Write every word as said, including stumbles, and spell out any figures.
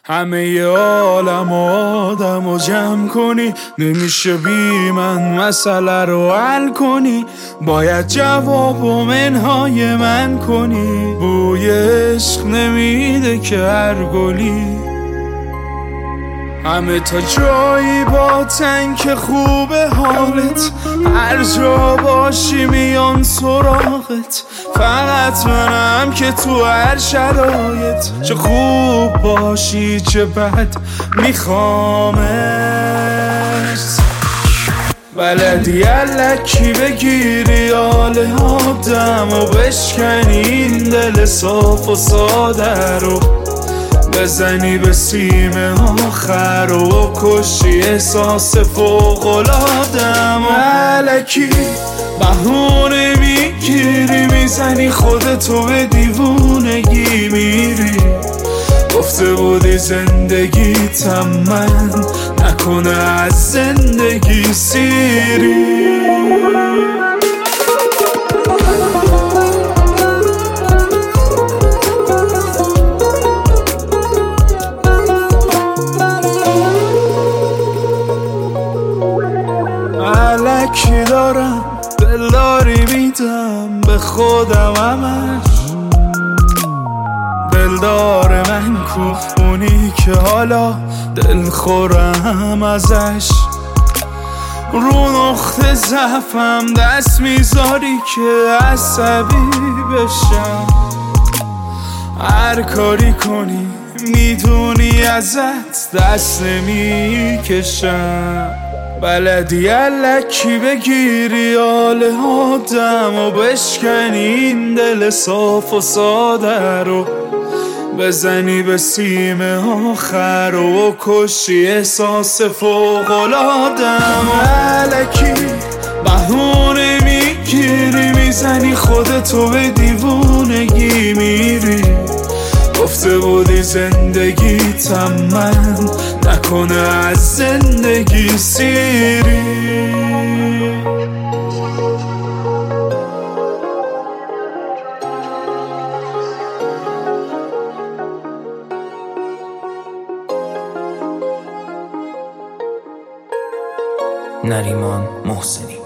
همه ی عالم آدم و جمع کنی، نمیشه بی من مسئله رو حل کنی. باید جواب و منهای من کنی. بوی عشق نمیده که هر گلی همه تا جایی با تنک خوب حالت، هر جا باشی میان سراغت. فقط منم که تو هر شرایط، چه خوب باشی چه بد میخوامت. بلدی الکی بگیری حال آدم و بشکنی این دل صاف و ساده رو، بزنی به سیم آخر و کشی احساس فوق‌العاده‌ام. الکی بهونه میگیری، میزنی خودتو به دیوونگی میری. گفته بودی زندگیتم من، نکنه از زندگی سیری. الکی دارم دلداری میدم به خودم همش. دلدار من کو، اونی که حالا دل خورم ازش. رو نقطه ضعفم دست میذاری که عصبی بشم. هر کاری کنی میدونی ازت دست نمیکشم. بلدی الکی بگیری حال آدم و بشکنی این دل صاف و ساده رو، بزنی به سیم آخر و کشی احساس فوق‌العاده‌ام. الکی بهونه میگیری، میزنی خودتو به دیوونگی میری. گفته بودی زندگیتم من، نکنه از زندگی سیری. نریمان محسنی.